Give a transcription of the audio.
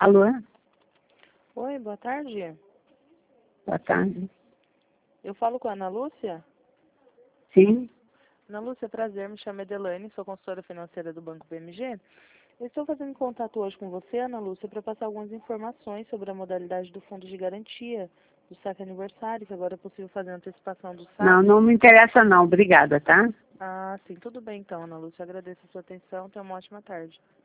Alô? Oi, boa tarde. Boa tarde. Eu falo com a Ana Lúcia? Sim? Ana Lúcia, prazer, me chamo Edelane, sou consultora financeira do Banco BMG. Eu estou fazendo contato hoje com você, Ana Lúcia, para passar algumas informações sobre a modalidade do fundo de garantia do saque aniversário, que agora é possível fazer a antecipação do saque. Não me interessa não. Obrigada, tá? Ah, sim, tudo bem então, Ana Lúcia. Agradeço a sua atenção. Tenha uma ótima tarde.